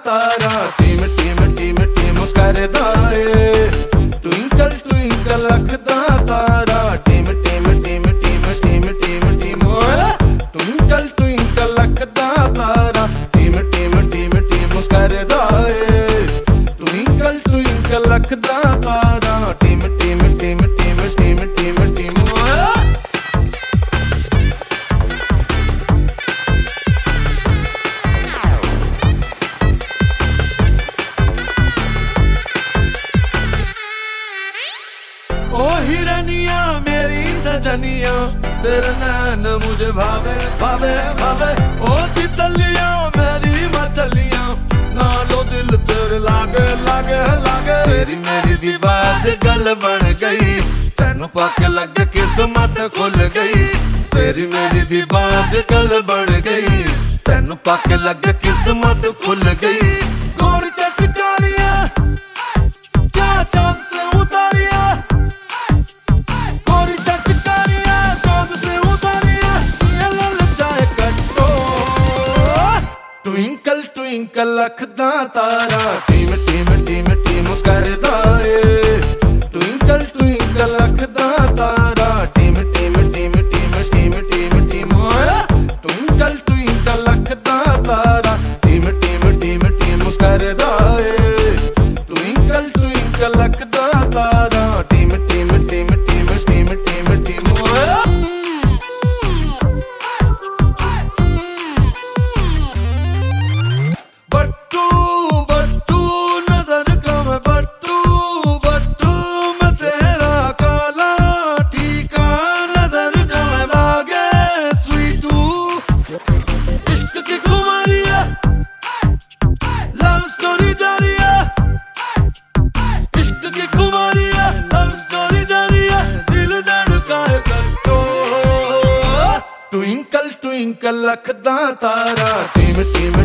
तारा टीम टीम टीम टीम करदा ए ट्विंकल ट्विंकल लखदा तारा टीम टीम टीम टीम टीम टीम टीम ट्विंकल ट्विंकल लखदा तारा टीम टीम टीम टीम करदा ए ट्विंकल ट्विंकल लखदा तारा टीम टीम टीम टीम टीम टीम टीम ओ हिरनिया मेरी सजनिया तेरे नैन मुझे भावे भावे भावे ओ तितलिया मेरी मछलिया नालो दिल तेरे लागे लागे लागे तेरी मेरी दीवार गल बन गई तेनू पाके लग किस्मत खुल गई तेरी मेरी दीवार गल बन गई तेनू पाके लग किस्मत खुल गई गोर चटकारिया क्या चांद से उतारिया ट्विंकल ट्विंकल लखदा तारा टीम टीम टीम टीम करदा ए ट्विंकल ट्विंकल लखदा तारा टीम टीम टीम टीम टीम टीम टीम ट्विंकल ट्विंकल लखदा तारा टीम टीम टीम टीम करदा ए ट्विंकल ट्विंकल लखदा तारा टीम टीम टीम टीम टीम टीम टीम ट्विंकल ट्विंकल लखदा तारा टीम टीम